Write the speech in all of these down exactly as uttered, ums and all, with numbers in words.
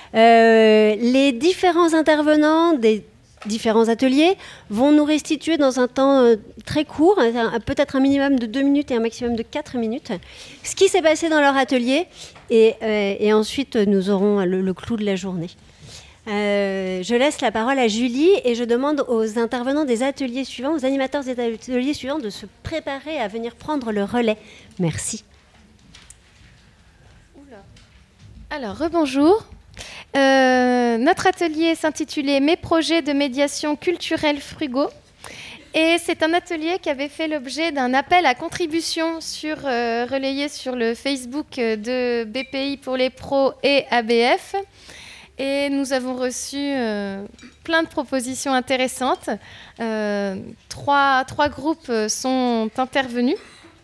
Euh, les différents intervenants des différents ateliers vont nous restituer dans un temps euh, très court, un, peut-être un minimum de deux minutes et un maximum de quatre minutes, ce qui s'est passé dans leur atelier, et, euh, et ensuite nous aurons le, le clou de la journée. Euh, je laisse la parole à Julie et je demande aux intervenants des ateliers suivants, aux animateurs des ateliers suivants de se préparer à venir prendre le relais. Merci. Oula. Alors, rebonjour. Euh, notre atelier s'intitulait « Mes projets de médiation culturelle frugaux ». Et c'est un atelier qui avait fait l'objet d'un appel à contribution sur, euh, relayé sur le Facebook de B P I pour les pros et A B F. Et nous avons reçu euh, plein de propositions intéressantes. Euh, trois, trois groupes sont intervenus.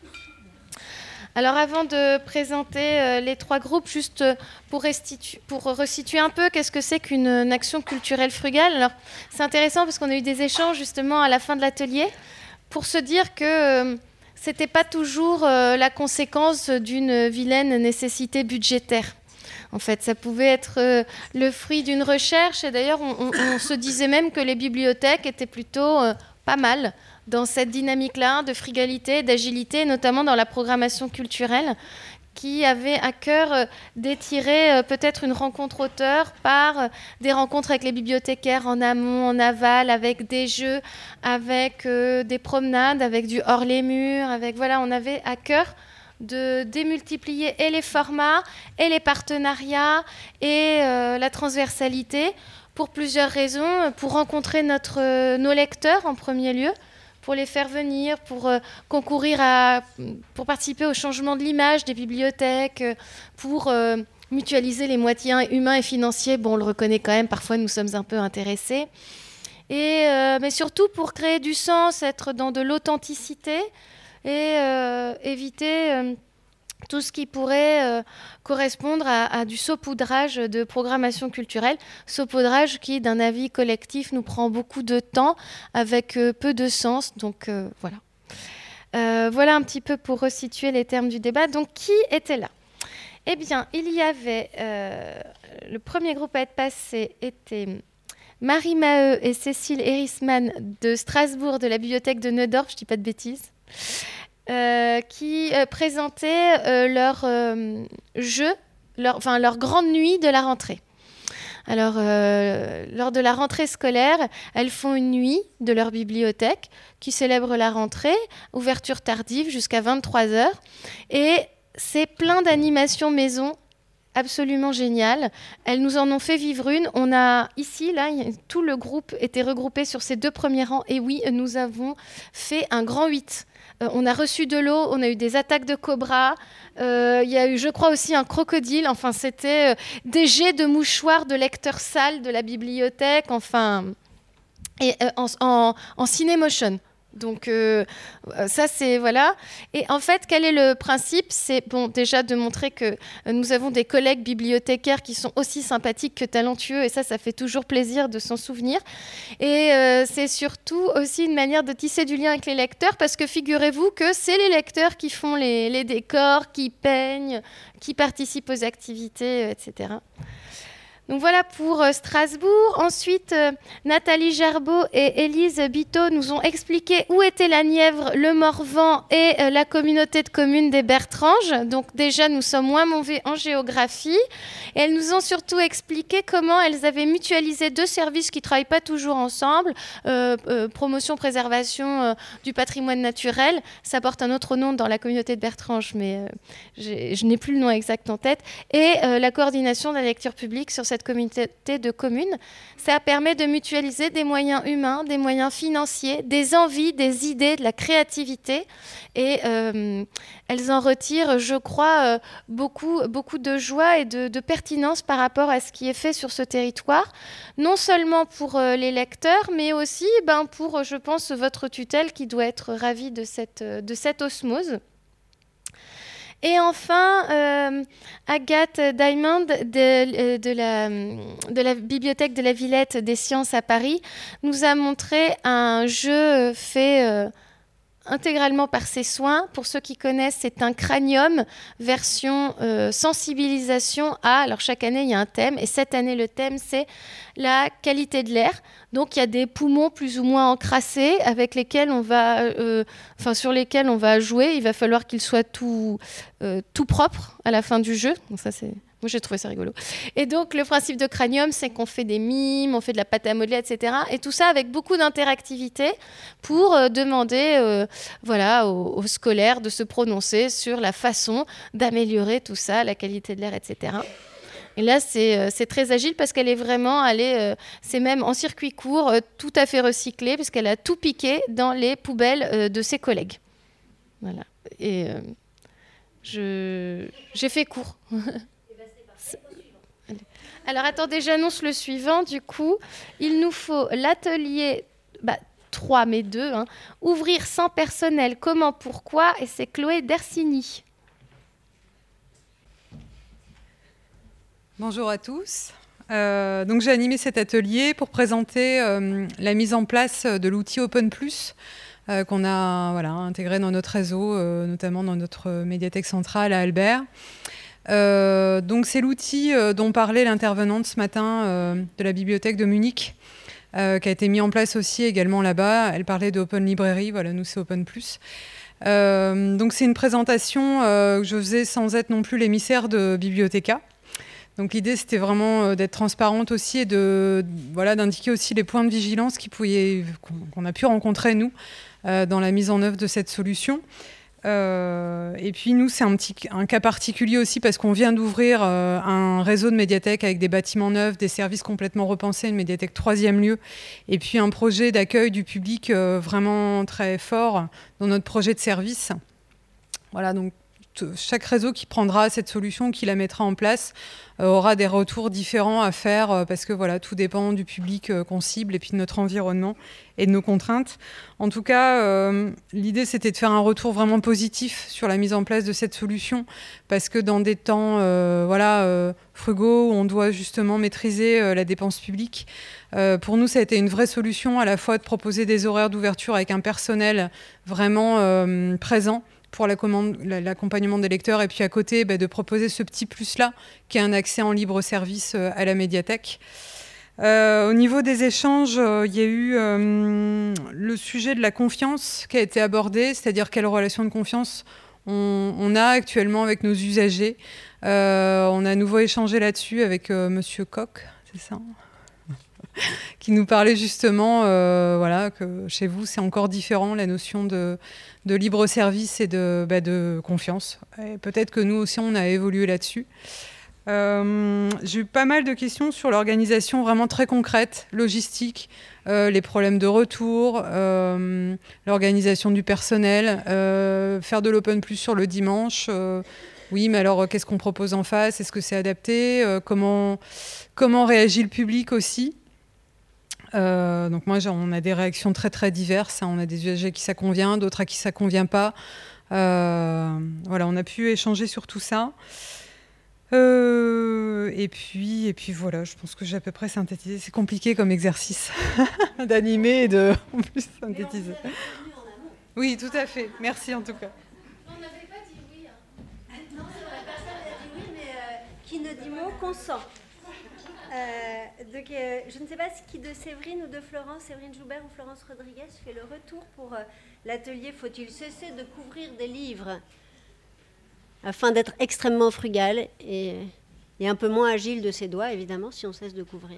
Alors avant de présenter euh, les trois groupes, juste pour, restitu- pour resituer un peu qu'est-ce que c'est qu'une une action culturelle frugale. Alors c'est intéressant parce qu'on a eu des échanges justement à la fin de l'atelier pour se dire que euh, c'était pas toujours euh, la conséquence d'une vilaine nécessité budgétaire. En fait, ça pouvait être euh, le fruit d'une recherche. Et d'ailleurs, on, on, on se disait même que les bibliothèques étaient plutôt euh, pas mal dans cette dynamique-là de frugalité, d'agilité, notamment dans la programmation culturelle, qui avait à cœur euh, d'étirer euh, peut-être une rencontre auteur par euh, des rencontres avec les bibliothécaires en amont, en aval, avec des jeux, avec euh, des promenades, avec du hors les murs. Avec, voilà, on avait à cœur de démultiplier et les formats, et les partenariats, et euh, la transversalité, pour plusieurs raisons. Pour rencontrer notre, euh, nos lecteurs en premier lieu, pour les faire venir, pour euh, concourir à, pour participer au changement de l'image des bibliothèques, euh, pour euh, mutualiser les moyens humains et financiers. Bon, on le reconnaît quand même, parfois nous sommes un peu intéressés. Et, euh, mais surtout pour créer du sens, être dans de l'authenticité, et euh, éviter euh, tout ce qui pourrait euh, correspondre à, à du saupoudrage de programmation culturelle, saupoudrage qui, d'un avis collectif, nous prend beaucoup de temps avec euh, peu de sens. Donc euh, voilà. Euh, voilà un petit peu pour resituer les termes du débat. Donc qui était là ? Eh bien, il y avait... Euh, le premier groupe à être passé était... Marie Maheu et Cécile Erisman de Strasbourg, de la bibliothèque de Neudorf, je ne dis pas de bêtises, euh, qui euh, présentaient euh, leur euh, jeu, leur, enfin, leur grande nuit de la rentrée. Alors, euh, lors de la rentrée scolaire, elles font une nuit de leur bibliothèque qui célèbre la rentrée, ouverture tardive jusqu'à vingt-trois heures. Et c'est plein d'animations maison absolument génial. Elles nous en ont fait vivre une. On a ici, là, tout le groupe était regroupé sur ces deux premiers rangs. Et oui, nous avons fait un grand huit. Euh, on a reçu de l'eau, on a eu des attaques de cobras. Euh, il y a eu, je crois, aussi un crocodile. Enfin, c'était euh, des jets de mouchoirs de lecteurs sales de la bibliothèque. Enfin, et euh, en, en, en cinémotion. Donc euh, ça c'est voilà. Et en fait, quel est le principe ? C'est bon déjà de montrer que nous avons des collègues bibliothécaires qui sont aussi sympathiques que talentueux, et ça ça fait toujours plaisir de s'en souvenir. Et euh, c'est surtout aussi une manière de tisser du lien avec les lecteurs, parce que figurez-vous que c'est les lecteurs qui font les, les décors, qui peignent, qui participent aux activités, et cetera. Donc voilà pour euh, Strasbourg. Ensuite, euh, Nathalie Gerbeau et Élise Biteau nous ont expliqué où était la Nièvre, le Morvan et euh, la communauté de communes des Bertranges. Donc déjà, nous sommes moins mauvais en géographie. Et elles nous ont surtout expliqué comment elles avaient mutualisé deux services qui ne travaillent pas toujours ensemble. Euh, euh, promotion, préservation euh, du patrimoine naturel. Ça porte un autre nom dans la communauté de Bertranges, mais euh, je n'ai plus le nom exact en tête. Et euh, la coordination de la lecture publique sur cette communauté de communes. Ça permet de mutualiser des moyens humains, des moyens financiers, des envies, des idées, de la créativité. Et euh, elles en retirent, je crois, euh, beaucoup, beaucoup de joie et de, de pertinence par rapport à ce qui est fait sur ce territoire. Non seulement pour euh, les lecteurs, mais aussi ben, pour, je pense, votre tutelle qui doit être ravie de cette, de cette osmose. Et enfin, euh, Agathe Diamond de, de, la, de la Bibliothèque de la Villette des Sciences à Paris nous a montré un jeu fait euh, intégralement par ses soins. Pour ceux qui connaissent, c'est un cranium version euh, sensibilisation à... Alors chaque année, il y a un thème. Et cette année, le thème, c'est la qualité de l'air. Donc il y a des poumons plus ou moins encrassés avec lesquels on va, euh, enfin, sur lesquels on va jouer. Il va falloir qu'ils soient tout, euh, tout propres à la fin du jeu. Donc ça, c'est... Moi, j'ai trouvé ça rigolo. Et donc, le principe de Cranium, c'est qu'on fait des mimes, on fait de la pâte à modeler, et cetera. Et tout ça avec beaucoup d'interactivité pour euh, demander euh, voilà, aux, aux scolaires de se prononcer sur la façon d'améliorer tout ça, la qualité de l'air, et cetera. Et là, c'est, euh, c'est très agile parce qu'elle est vraiment allée, euh, c'est même en circuit court, euh, tout à fait recyclé, parce qu'elle a tout piqué dans les poubelles euh, de ses collègues. Voilà. Et euh, je, j'ai fait court. Alors attendez, j'annonce le suivant. Du coup, il nous faut l'atelier bah, trois, mais deux. Hein, ouvrir sans personnel, comment, pourquoi. Et c'est Chloé Dersini. Bonjour à tous. Euh, donc j'ai animé cet atelier pour présenter euh, la mise en place de l'outil Open Plus euh, qu'on a voilà, intégré dans notre réseau, euh, notamment dans notre médiathèque centrale à Albert. Euh, donc c'est l'outil euh, dont parlait l'intervenante ce matin euh, de la bibliothèque de Munich, euh, qui a été mis en place aussi également là-bas. Elle parlait d'Open Library, voilà, nous c'est Open Plus. Euh, donc c'est une présentation euh, que je faisais sans être non plus l'émissaire de Bibliothéca. Donc l'idée c'était vraiment euh, d'être transparente aussi et de, voilà, d'indiquer aussi les points de vigilance qui pouvaient, qu'on, qu'on a pu rencontrer nous euh, dans la mise en œuvre de cette solution. Euh, et puis nous, c'est un, petit, un cas particulier aussi parce qu'on vient d'ouvrir euh, un réseau de médiathèques avec des bâtiments neufs, des services complètement repensés, une médiathèque troisième lieu, et puis un projet d'accueil du public euh, vraiment très fort dans notre projet de service. Voilà, donc t- chaque réseau qui prendra cette solution, qui la mettra en place, euh, aura des retours différents à faire euh, parce que voilà, tout dépend du public euh, qu'on cible et puis de notre environnement et de nos contraintes. En tout cas, euh, l'idée, c'était de faire un retour vraiment positif sur la mise en place de cette solution, parce que dans des temps euh, voilà, euh, frugaux, où on doit justement maîtriser euh, la dépense publique, euh, pour nous, ça a été une vraie solution, à la fois de proposer des horaires d'ouverture avec un personnel vraiment euh, présent pour l'accompagnement des lecteurs, et puis à côté, bah, de proposer ce petit plus-là, qui est un accès en libre service euh, à la médiathèque. Euh, au niveau des échanges, euh, il y a eu euh, le sujet de la confiance qui a été abordé, c'est-à-dire quelle relation de confiance on, on a actuellement avec nos usagers. Euh, on a à nouveau échangé là-dessus avec euh, Monsieur Koch, c'est ça, qui nous parlait justement euh, voilà, que chez vous, c'est encore différent, la notion de, de libre service et de, bah, de confiance. Et peut-être que nous aussi, on a évolué là-dessus. Euh, j'ai eu pas mal de questions sur l'organisation vraiment très concrète, logistique, euh, les problèmes de retour, euh, l'organisation du personnel, euh, faire de l'open plus sur le dimanche. Euh, oui, mais alors qu'est-ce qu'on propose en face? Est-ce que c'est adapté? euh, comment, comment réagit le public aussi? Euh, donc moi, on a des réactions très très diverses. Hein. On a des usagers qui ça convient, d'autres à qui ça convient pas. Euh, voilà, on a pu échanger sur tout ça. Euh, et puis, et puis voilà, je pense que j'ai à peu près synthétisé. C'est compliqué comme exercice d'animer et de en plus synthétiser. Oui, tout à fait. Merci en tout cas. On n'avait pas dit oui. Hein. Non, c'est vrai, personne n'a dit oui, mais euh, qui ne dit mot consent. Euh, donc, euh, je ne sais pas si qui de Séverine ou de Florence, Séverine Joubert ou Florence Rodriguez fait le retour pour euh, l'atelier « Faut-il cesser de couvrir des livres ?» afin d'être extrêmement frugal et, et un peu moins agile de ses doigts, évidemment, si on cesse de couvrir.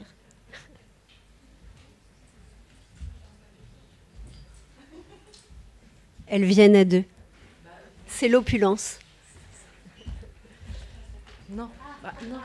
Elles viennent à deux. C'est l'opulence. Non, bah, non.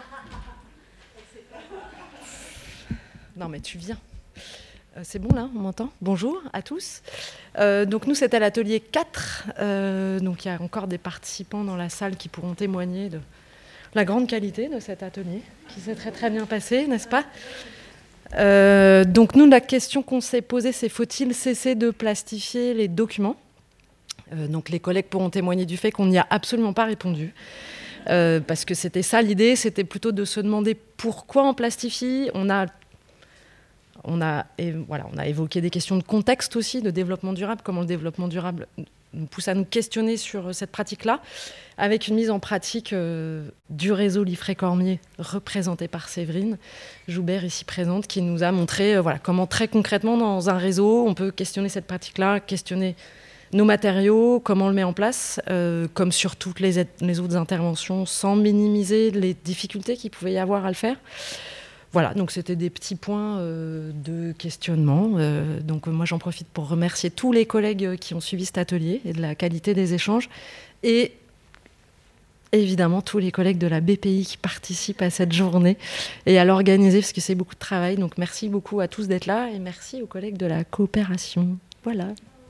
Non, mais tu viens. Euh, c'est bon, là, on m'entend? Bonjour à tous. Euh, donc nous, c'est à l'atelier quatre. Euh, donc il y a encore des participants dans la salle qui pourront témoigner de la grande qualité de cet atelier, qui s'est très très bien passé, n'est-ce pas? euh, Donc nous, la question qu'on s'est posée, c'est faut-il cesser de plastifier les documents? euh, Donc les collègues pourront témoigner du fait qu'on n'y a absolument pas répondu. Euh, parce que c'était ça l'idée, c'était plutôt de se demander pourquoi on plastifie. On a On a, et voilà, on a évoqué des questions de contexte aussi, de développement durable, comment le développement durable nous pousse à nous questionner sur cette pratique-là, avec une mise en pratique euh, du réseau Liffré-Cormier, représenté par Séverine Joubert, ici présente, qui nous a montré euh, voilà, comment très concrètement, dans un réseau, on peut questionner cette pratique-là, questionner nos matériaux, comment on le met en place, euh, comme sur toutes les, les autres interventions, sans minimiser les difficultés qu'il pouvait y avoir à le faire. Voilà, donc c'était des petits points euh, de questionnement. Euh, donc euh, moi, j'en profite pour remercier tous les collègues qui ont suivi cet atelier et de la qualité des échanges. Et évidemment, tous les collègues de la B P I qui participent à cette journée et à l'organiser, parce que c'est beaucoup de travail. Donc merci beaucoup à tous d'être là et merci aux collègues de la coopération. Voilà.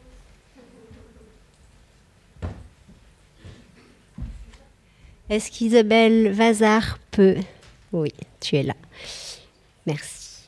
Est-ce qu'Isabelle Vazard peut... Oui, tu es là. Merci.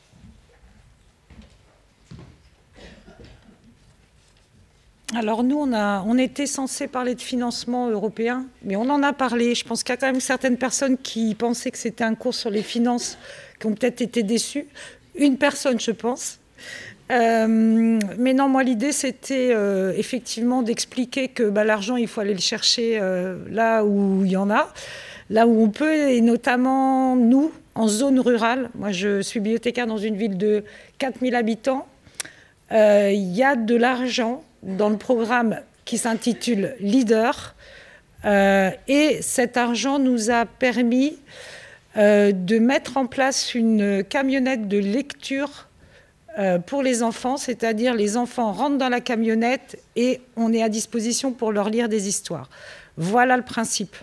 Alors nous, on, a, on était censé parler de financement européen, mais on en a parlé. Je pense qu'il y a quand même certaines personnes qui pensaient que c'était un cours sur les finances, qui ont peut-être été déçues. Une personne, je pense. Euh, mais non, moi, l'idée, c'était euh, effectivement d'expliquer que bah, l'argent, il faut aller le chercher euh, là où il y en a, là où on peut, et notamment nous, en zone rurale. Moi, je suis bibliothécaire dans une ville de quatre mille habitants. Euh, il y a de l'argent dans le programme qui s'intitule Leader. Euh, et cet argent nous a permis euh, de mettre en place une camionnette de lecture euh, pour les enfants. C'est-à-dire les enfants rentrent dans la camionnette et on est à disposition pour leur lire des histoires. Voilà le principe.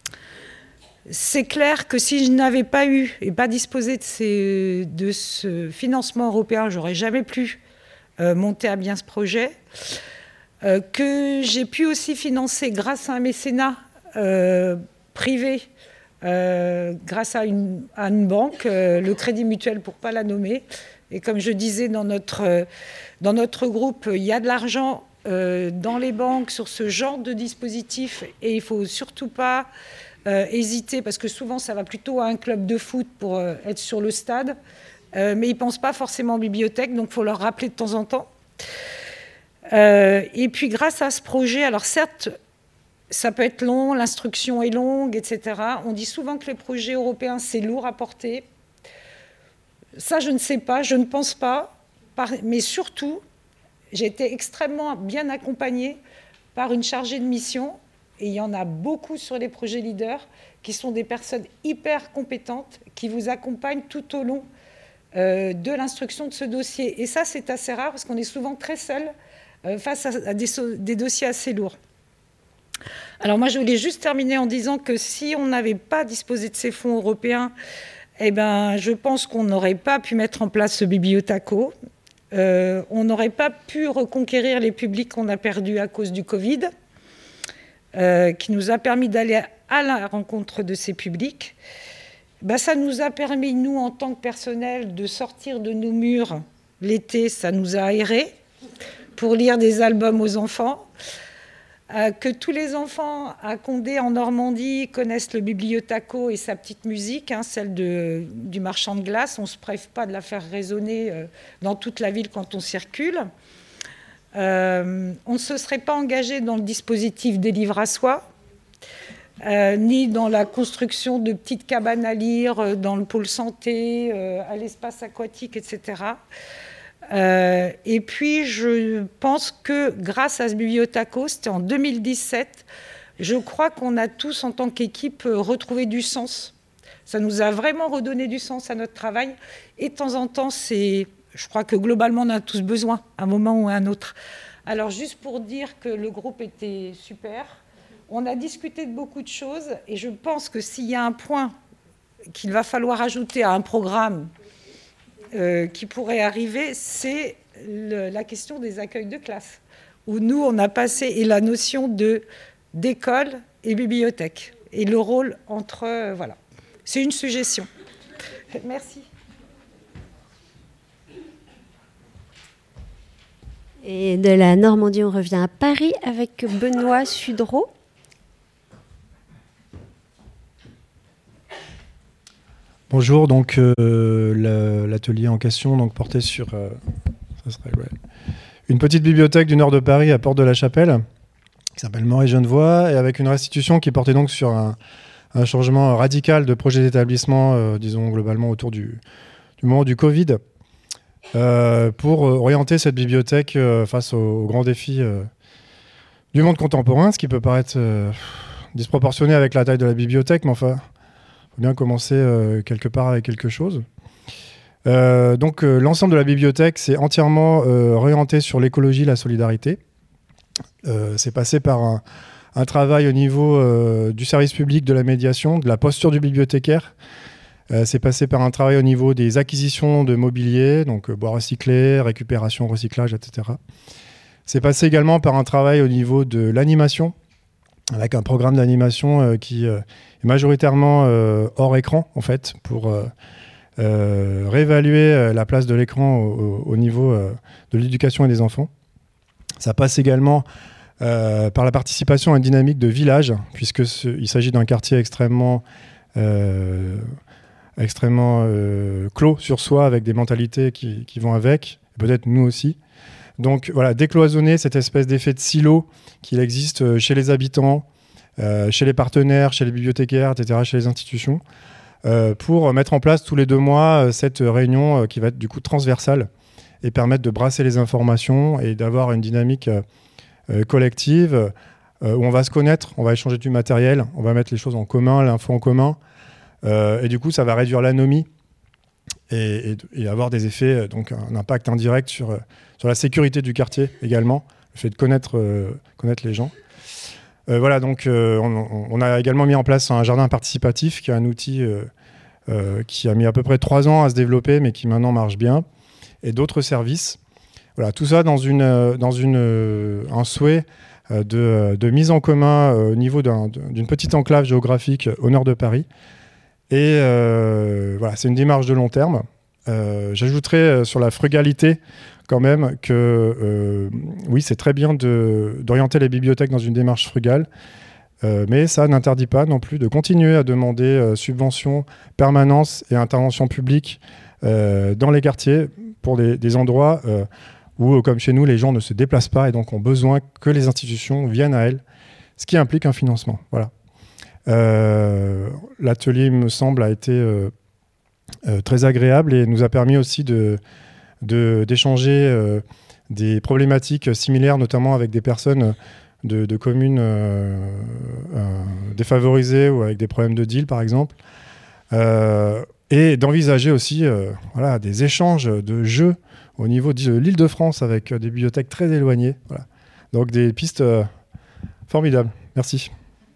C'est clair que si je n'avais pas eu et pas disposé de, ces, de ce financement européen, j'aurais jamais pu euh, monter à bien ce projet. Euh, que j'ai pu aussi financer grâce à un mécénat euh, privé, euh, grâce à une, à une banque, euh, le Crédit Mutuel pour ne pas la nommer. Et comme je disais dans notre, euh, dans notre groupe, il y a de l'argent euh, dans les banques sur ce genre de dispositif et il ne faut surtout pas Euh, hésiter, parce que souvent ça va plutôt à un club de foot pour euh, être sur le stade, euh, mais ils ne pensent pas forcément en bibliothèque, donc il faut leur rappeler de temps en temps. Euh, et puis grâce à ce projet, alors certes, ça peut être long, l'instruction est longue, et cetera. On dit souvent que les projets européens, c'est lourd à porter. Ça, je ne sais pas, je ne pense pas, par... mais surtout, j'ai été extrêmement bien accompagnée par une chargée de mission. Et il y en a beaucoup sur les projets leaders qui sont des personnes hyper compétentes qui vous accompagnent tout au long euh, de l'instruction de ce dossier. Et ça, c'est assez rare parce qu'on est souvent très seul euh, face à, à des, des dossiers assez lourds. Alors moi, je voulais juste terminer en disant que si on n'avait pas disposé de ces fonds européens, eh ben, je pense qu'on n'aurait pas pu mettre en place ce bibliothaco. Euh, on n'aurait pas pu reconquérir les publics qu'on a perdus à cause du Covid. Euh, qui nous a permis d'aller à la rencontre de ces publics, ben, ça nous a permis, nous, en tant que personnel, de sortir de nos murs l'été, ça nous a aérés, pour lire des albums aux enfants, euh, que tous les enfants à Condé, en Normandie, connaissent le bibliothaco et sa petite musique, hein, celle de, du marchand de glace. On ne se prive pas de la faire résonner euh, dans toute la ville quand on circule. Euh, on ne se serait pas engagé dans le dispositif des livres à soi, euh, ni dans la construction de petites cabanes à lire, euh, dans le pôle santé, euh, à l'espace aquatique, et cetera. Euh, et puis, je pense que grâce à ce bibliothaco, c'était en deux mille dix-sept, je crois qu'on a tous, en tant qu'équipe, retrouvé du sens. Ça nous a vraiment redonné du sens à notre travail. Et de temps en temps, c'est... Je crois que globalement, on a tous besoin, à un moment ou à un autre. Alors, juste pour dire que le groupe était super, on a discuté de beaucoup de choses et je pense que s'il y a un point qu'il va falloir ajouter à un programme euh, qui pourrait arriver, c'est le, la question des accueils de classe, où nous, on a passé, et la notion de, d'école et bibliothèque, et le rôle entre... Euh, voilà. C'est une suggestion. Merci. Et de la Normandie, on revient à Paris avec Benoît Sudreau. Bonjour, donc euh, l'atelier en question donc, portait sur euh, ça serait, ouais, une petite bibliothèque du nord de Paris à Porte de la Chapelle, qui s'appelle Moret-Genevois, et avec une restitution qui portait donc sur un, un changement radical de projet d'établissement, euh, disons globalement autour du, du moment du Covid, euh, pour orienter cette bibliothèque euh, face aux, aux grands défis euh, du monde contemporain, ce qui peut paraître euh, disproportionné avec la taille de la bibliothèque, mais enfin, il faut bien commencer euh, quelque part avec quelque chose. Euh, donc euh, l'ensemble de la bibliothèque, c'est entièrement euh, orienté sur l'écologie, la solidarité. Euh, c'est passé par un, un travail au niveau euh, du service public, de la médiation, de la posture du bibliothécaire. Euh, c'est passé par un travail au niveau des acquisitions de mobilier, donc euh, bois recyclé, récupération, recyclage, et cetera. C'est passé également par un travail au niveau de l'animation, avec un programme d'animation euh, qui euh, est majoritairement euh, hors écran, en fait, pour euh, euh, réévaluer euh, la place de l'écran au, au niveau euh, de l'éducation et des enfants. Ça passe également euh, par la participation à une dynamique de village, puisqu'il s'agit d'un quartier extrêmement, euh, extrêmement euh, clos sur soi, avec des mentalités qui, qui vont avec, peut-être nous aussi. Donc voilà, décloisonner cette espèce d'effet de silo qu'il existe chez les habitants, euh, chez les partenaires, chez les bibliothécaires, et cetera, chez les institutions, euh, pour mettre en place tous les deux mois cette réunion euh, qui va être du coup transversale et permettre de brasser les informations et d'avoir une dynamique euh, collective euh, où on va se connaître, on va échanger du matériel, on va mettre les choses en commun, l'info en commun, euh, et du coup ça va réduire l'anomie et, et, et avoir des effets, donc un impact indirect sur, sur la sécurité du quartier également, le fait de connaître, euh, connaître les gens. Euh, voilà, donc euh, on, on a également mis en place un jardin participatif qui est un outil euh, euh, qui a mis à peu près trois ans à se développer mais qui maintenant marche bien, et d'autres services. Voilà, tout ça dans, une, dans une, un souhait de, de mise en commun au niveau d'un, d'une petite enclave géographique au nord de Paris. Et euh, voilà, c'est une démarche de long terme. Euh, j'ajouterais sur la frugalité quand même que euh, oui, c'est très bien de, d'orienter les bibliothèques dans une démarche frugale, euh, mais ça n'interdit pas non plus de continuer à demander euh, subventions, permanence et intervention publique euh, dans les quartiers pour des, des endroits euh, où, comme chez nous, les gens ne se déplacent pas et donc ont besoin que les institutions viennent à elles, ce qui implique un financement. Voilà. Euh, l'atelier, il me semble, a été euh, euh, très agréable et nous a permis aussi de, de, d'échanger euh, des problématiques similaires, notamment avec des personnes de, de communes euh, euh, défavorisées ou avec des problèmes de deal, par exemple, euh, et d'envisager aussi euh, voilà, des échanges de jeux au niveau de l'Île-de-France avec des bibliothèques très éloignées. Voilà. Donc des pistes euh, formidables. Merci.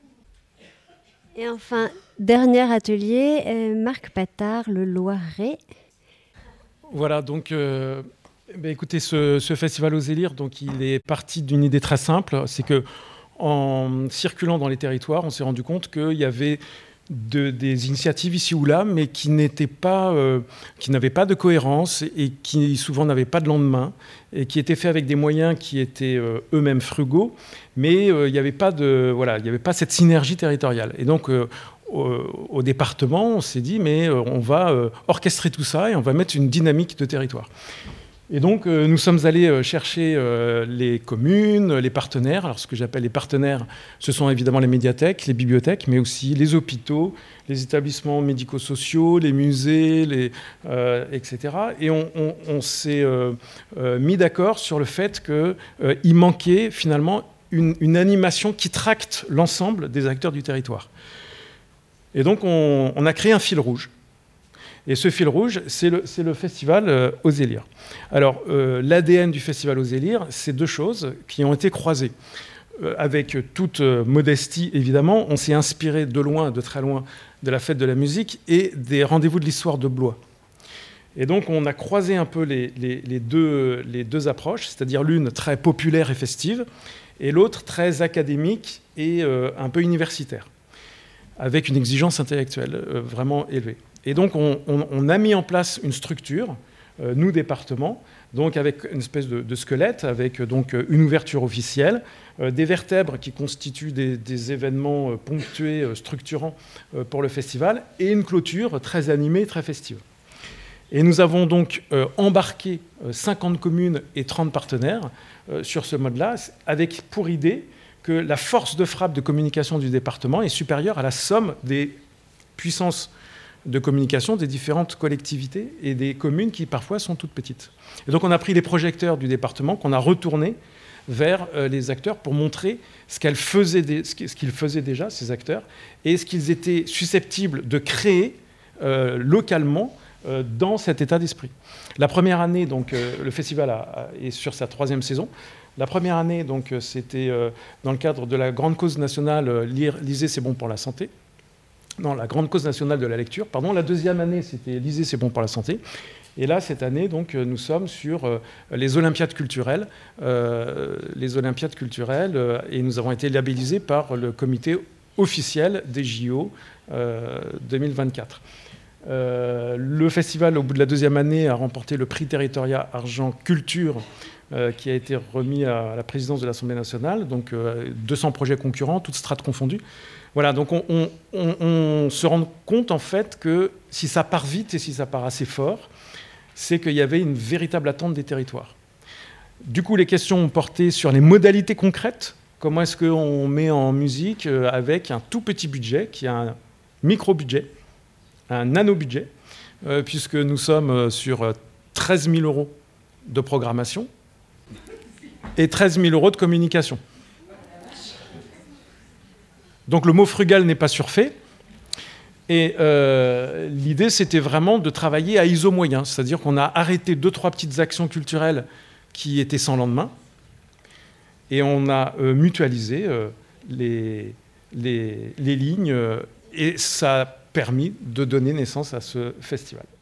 Et enfin, dernier atelier, euh, Marc Patard, le Loiret. Voilà, donc euh, bah, écoutez, ce, ce festival aux Élire, donc il est parti d'une idée très simple, c'est que en circulant dans les territoires, on s'est rendu compte qu'il y avait de, des initiatives ici ou là, mais qui n'étaient pas, euh, qui n'avaient pas de cohérence et qui souvent n'avaient pas de lendemain et qui étaient faits avec des moyens qui étaient euh, eux-mêmes frugaux, mais euh, il n'y avait pas de, voilà, il n'y avait pas cette synergie territoriale. Et donc euh, au, au département, on s'est dit, mais euh, on va euh, orchestrer tout ça et on va mettre une dynamique de territoire. Et donc, euh, nous sommes allés euh, chercher euh, les communes, les partenaires. Alors, ce que j'appelle les partenaires, ce sont évidemment les médiathèques, les bibliothèques, mais aussi les hôpitaux, les établissements médico-sociaux, les musées, les, euh, et cetera. Et on, on, on s'est euh, euh, mis d'accord sur le fait qu'il euh, manquait finalement une, une animation qui tracte l'ensemble des acteurs du territoire. Et donc, on, on a créé un fil rouge. Et ce fil rouge, c'est le, c'est le festival euh, aux Élire. Alors, euh, l'A D N du festival aux Élire, c'est deux choses qui ont été croisées. Euh, avec toute euh, modestie, évidemment, on s'est inspiré de loin, de très loin, de la fête de la musique et des rendez-vous de l'histoire de Blois. Et donc, on a croisé un peu les, les, les, deux, les deux approches, c'est-à-dire l'une très populaire et festive, et l'autre très académique et euh, un peu universitaire, avec une exigence intellectuelle euh, vraiment élevée. Et donc, on, on, on a mis en place une structure euh, nous, départements, donc avec une espèce de, de squelette, avec donc une ouverture officielle, euh, des vertèbres qui constituent des, des événements euh, ponctués, euh, structurants euh, pour le festival, et une clôture très animée, très festive. Et nous avons donc euh, embarqué euh, cinquante communes et trente partenaires euh, sur ce mode-là, avec pour idée que la force de frappe de communication du département est supérieure à la somme des puissances de communication des différentes collectivités et des communes qui parfois sont toutes petites. Et donc on a pris les projecteurs du département qu'on a retournés vers euh, les acteurs pour montrer ce, qu'elles faisaient des, ce qu'ils faisaient déjà, ces acteurs, et ce qu'ils étaient susceptibles de créer euh, localement euh, dans cet état d'esprit. La première année, donc, euh, le festival a, a, est sur sa troisième saison. La première année, donc, c'était euh, dans le cadre de la grande cause nationale euh, Lire, lisez, c'est bon pour la santé. Non, la grande cause nationale de la lecture. Pardon, la deuxième année, c'était lisez, c'est bon pour la santé. Et là, cette année, donc, nous sommes sur euh, les Olympiades culturelles, euh, les Olympiades culturelles, euh, et nous avons été labellisés par le comité officiel des J O euh, deux mille vingt-quatre. Euh, le festival, au bout de la deuxième année, a remporté le prix Territoria Argent Culture, euh, qui a été remis à la présidence de l'Assemblée nationale. Donc, euh, deux cents projets concurrents, toutes strates confondues. Voilà, donc on, on, on, on se rend compte, en fait, que si ça part vite et si ça part assez fort, c'est qu'il y avait une véritable attente des territoires. Du coup, les questions ont porté sur les modalités concrètes. Comment est-ce qu'on met en musique avec un tout petit budget, qui est un micro-budget, un nano-budget, euh, puisque nous sommes sur treize mille euros de programmation et treize mille euros de communication. Donc le mot frugal n'est pas surfait. Et euh, l'idée, c'était vraiment de travailler à I S O moyen, c'est-à-dire qu'on a arrêté deux, trois petites actions culturelles qui étaient sans lendemain, et on a euh, mutualisé euh, les, les, les lignes, euh, et ça a permis de donner naissance à ce festival.